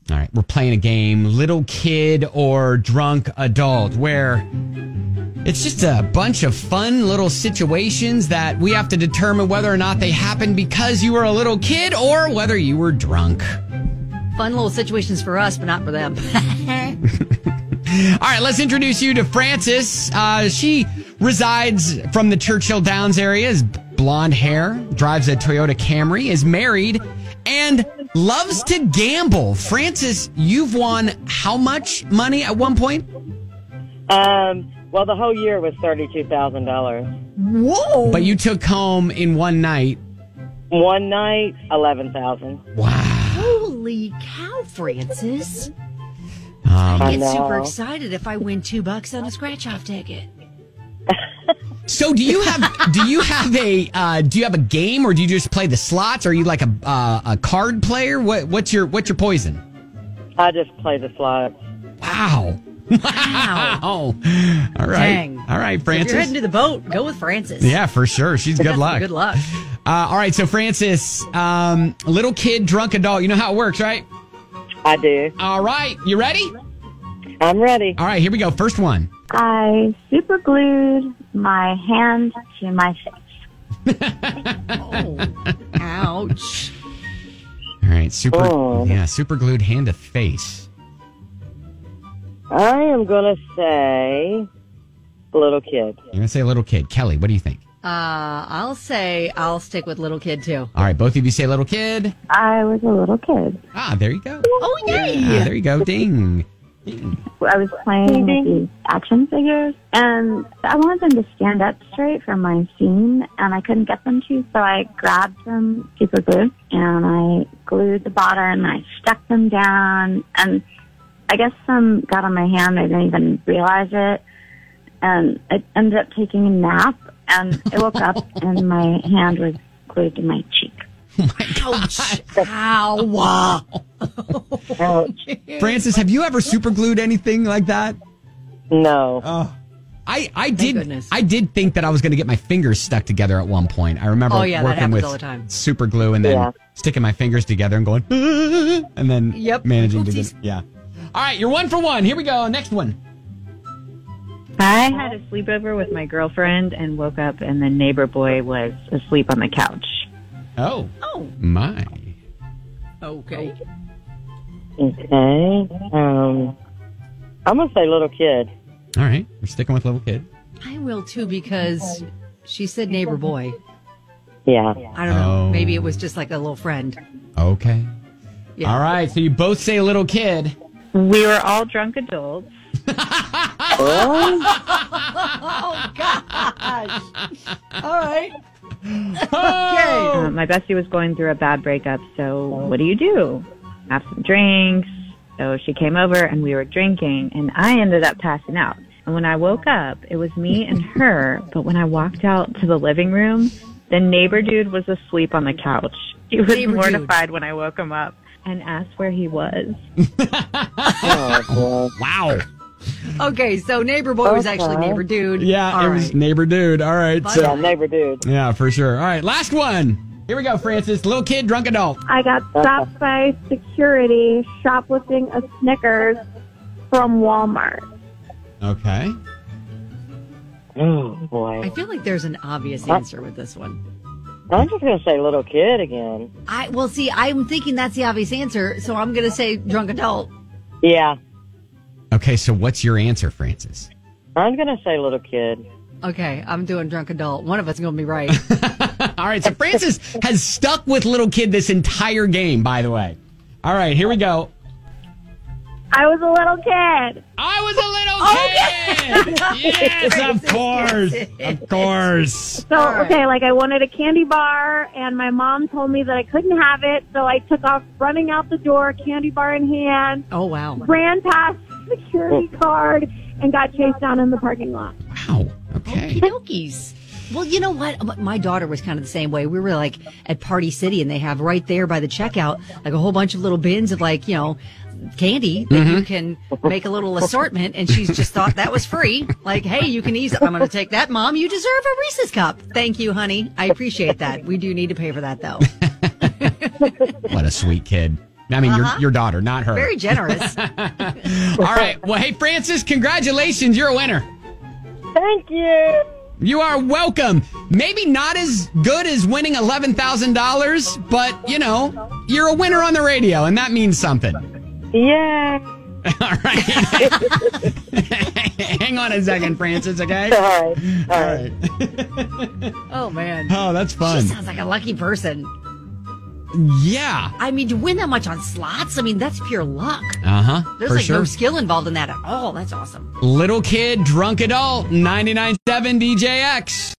All right, we're playing a game, little kid or drunk adult, where it's just a bunch of fun little situations that we have to determine whether or not they happened because you were a little kid or whether you were drunk. Fun little situations for us, but not for them. All right, let's introduce you to Frances. She resides from the Churchill Downs area, has blonde hair, drives a Toyota Camry, is married, and loves to gamble. Frances, you've won how much money at one point? Well, the whole year was $32,000. Whoa! But you took home in one night. One night, $11,000. Wow. Holy cow, Frances. I get super excited if I win $2 on a scratch-off ticket. So do you have a game, or do you just play the slots? Or are you like a card player? What's your poison? I just play the slots. Wow. All right. Dang. All right, Frances. If you're heading to the boat, go with Frances. Yeah, for sure. She's good luck. Good luck. All right, so Frances, little kid, drunk adult. You know how it works, right? I do. All right. You ready? I'm ready. All right, here we go. First one. I super glued my hand to my face. Oh, ouch. All right, super glued hand to face. I am going to say little kid. You're going to say little kid. Kelly, what do you think? I'll stick with little kid, too. All right, both of you say little kid. I was a little kid. Ah, there you go. Oh, yay! Ah, there you go. Ding. I was playing with these action figures, and I wanted them to stand up straight from my scene, and I couldn't get them to, so I grabbed some super glue, and I glued the bottom, and I stuck them down, and I guess some got on my hand. I didn't even realize it, and I ended up taking a nap, and I woke up, and my hand was glued to my cheek. Oh my gosh. Ow. Ouch. Frances, have you ever super glued anything like that? No. I goodness. did think that I was going to get my fingers stuck together at one point. I remember that working happens with all the time. super glue and then sticking my fingers together and going, and then managing to get, yeah. All right, you're 1 for 1. Here we go. Next one. I had a sleepover with my girlfriend and woke up, and the neighbor boy was asleep on the couch. Oh. Oh. My. Okay. Okay. I'm going to say little kid. All right, we're sticking with little kid. I will, too, because she said neighbor boy. Yeah. I don't know. Maybe it was just like a little friend. Okay. Yeah. All right, so you both say little kid. We were all drunk adults. Oh, gosh. All right. Okay. My bestie was going through a bad breakup, so what do? Have some drinks. So she came over and we were drinking, and I ended up passing out. And when I woke up, it was me and her, but when I walked out to the living room, the neighbor dude was asleep on the couch. He was mortified when I woke him up and asked where he was. Oh, wow. Okay, so neighbor boy was actually neighbor dude. Yeah, was neighbor dude. All right. So, yeah, neighbor dude. Yeah, for sure. All right, last one. Here we go, Frances. Little kid, drunk adult. I got stopped by security shoplifting a Snickers from Walmart. Okay. Oh, boy. I feel like there's an obvious answer with this one. I'm just going to say little kid again. I'm thinking that's the obvious answer, so I'm going to say drunk adult. Yeah. Okay, so what's your answer, Frances? I'm going to say little kid. Okay, I'm doing drunk adult. One of us is going to be right. All right, so Frances has stuck with little kid this entire game, by the way. All right, here we go. I was a little kid. I was a little kid. Yes, of course. Of course. So, okay, like I wanted a candy bar, and my mom told me that I couldn't have it, so I took off running out the door, candy bar in hand. Oh, wow. Ran past security guard and got chased down in the parking lot. Wow. Okay. Okie Well, you know what? My daughter was kind of the same way. We were like at Party City, and they have right there by the checkout, like a whole bunch of little bins of like, candy that you can make a little assortment. And she's just thought that was free. Like, hey, you can I'm going to take that, Mom. You deserve a Reese's cup. Thank you, honey. I appreciate that. We do need to pay for that, though. What a sweet kid. I mean, your daughter, not her. Very generous. All right. Well, hey, Francis, congratulations. You're a winner. Thank you. You are welcome. Maybe not as good as winning $11,000, but, you're a winner on the radio, and that means something. Yeah. All right. Hang on a second, Francis, okay? All right. Oh, man. Oh, that's fun. She sounds like a lucky person. Yeah. I mean, to win that much on slots, I mean, that's pure luck. Uh-huh. There's for like sure. no skill involved in that at all. That's awesome. Little kid, drunk adult, 99.7 DJX.